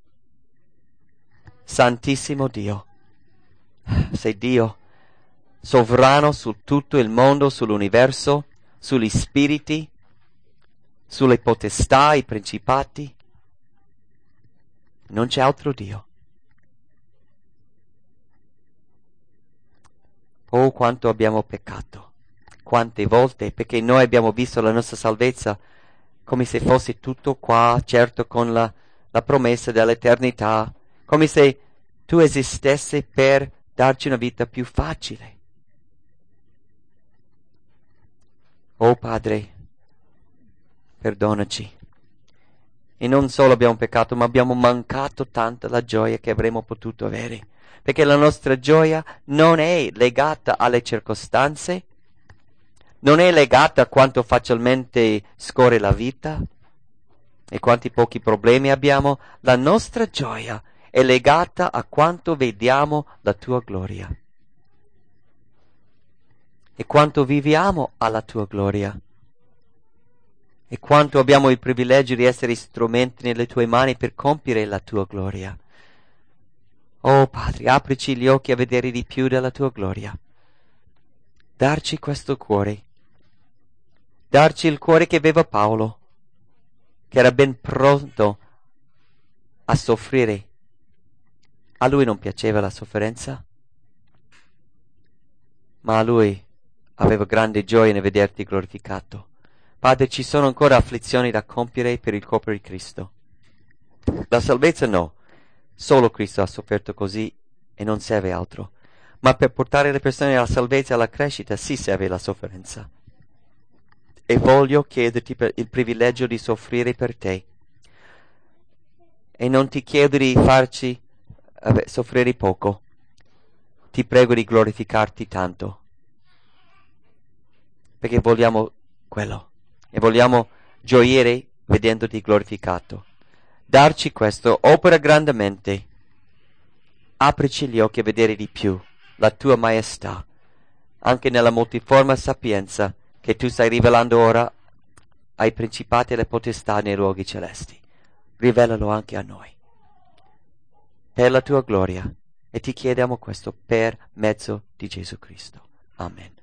Santissimo Dio, sei Dio, sovrano su tutto il mondo, sull'universo, sugli spiriti, sulle potestà, i principati. Non c'è altro Dio. Oh, quanto abbiamo peccato, quante volte, perché noi abbiamo visto la nostra salvezza come se fosse tutto qua, certo con la promessa dell'eternità, come se tu esistessi per darci una vita più facile. Oh Padre, perdonaci. E non solo abbiamo peccato, ma abbiamo mancato tanto la gioia che avremmo potuto avere. Perché la nostra gioia non è legata alle circostanze, non è legata a quanto facilmente scorre la vita e quanti pochi problemi abbiamo. La nostra gioia è legata a quanto vediamo la tua gloria e quanto viviamo alla tua gloria e quanto abbiamo il privilegio di essere strumenti nelle tue mani per compiere la tua gloria. Oh Padre, aprici gli occhi a vedere di più della tua gloria. Darci questo cuore. Darci il cuore che aveva Paolo, che era ben pronto a soffrire. A lui non piaceva la sofferenza, ma a lui aveva grande gioia nel vederti glorificato. Padre, ci sono ancora afflizioni da compiere per il corpo di Cristo. La salvezza no. Solo Cristo ha sofferto così e non serve altro. Ma per portare le persone alla salvezza e alla crescita sì serve la sofferenza. E voglio chiederti per il privilegio di soffrire per te. E non ti chiedo di farci soffrire poco. Ti prego di glorificarti tanto. Perché vogliamo quello. E vogliamo gioire vedendoti glorificato. Darci questo, opera grandemente. Aprici gli occhi a vedere di più la tua maestà, anche nella multiforme sapienza che tu stai rivelando ora ai principati e alle potestà nei luoghi celesti. Rivelalo anche a noi, per la tua gloria, e ti chiediamo questo per mezzo di Gesù Cristo. Amen.